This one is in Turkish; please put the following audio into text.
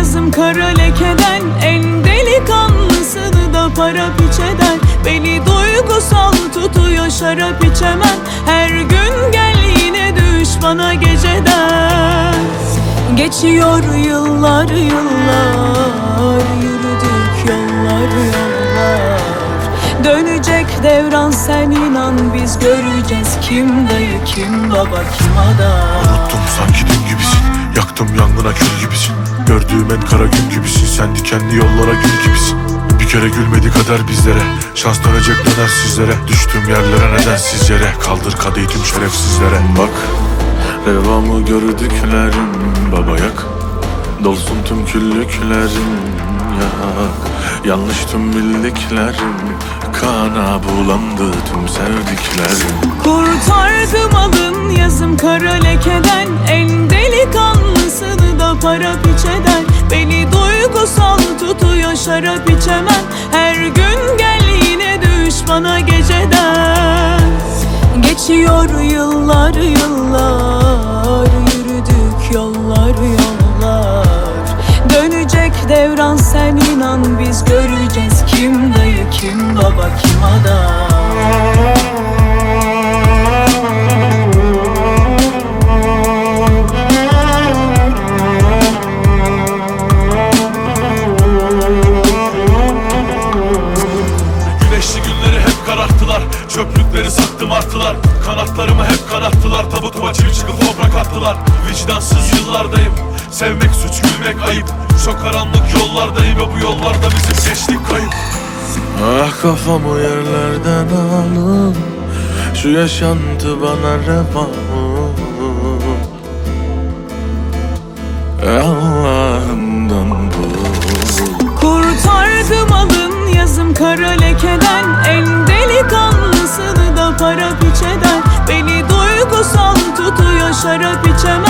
yazım kara lekeden, en delikanlısını da para piç eder. Beni duygusal tutuyor, şarap içemem. Her gün gel yine düş bana geceden. Geçiyor yıllar yıllar, yürüdük yollar yollar. Dönecek devran, sen inan biz göreceğiz. Kim dayı kim baba kim adam. Unuttum sanki dün gibisin, yaktım yangına kül gibisin. Gördüğüm en kara gün gibisin, sen dikenli yollara gül gibisin. Bir kere gülmedi kader bizlere, şans dönecek döner sizlere. Düştüğüm yerlere nedensizce yere, kaldır kadehi tüm şerefsizlere. Bak revamı gördüklerim baba yak, dolsun tüm küllüklerim yak. Yanlış tüm bildiklerim, kana bulandı tüm sevdiklerim. Kurtardım alın yazım kara lekeden, en delikanlısını da para piç eder. Beni duygusal tutuyor, şarap içemem. Her gün gel yine düş bana geceden. Geçiyor yıllar yıllar, yürüdük yollar yollar. Dönecek devran, sen inan biz göreceğiz. Kim dayı kim baba kim adam. Güneşli günleri hep kararttılar, çöplükleri sattım artılar. Kanatlarımı hep kanattılar, tabutuma çivi çıkıp toprak attılar. Vicdansız yıllardayım, sevmek suç gülmek ayıp. Çok karanlık yollardayım ve bu yollarda bizim geçtik kayıp. Ah kafamı yerlerden alın, şu yaşantı bana reva. Allah'ından bul. Kurtardım alın yazım kara lekeden, en delikanlısını da para piç eder. Beni duygusal tutuyor, şarap içemem.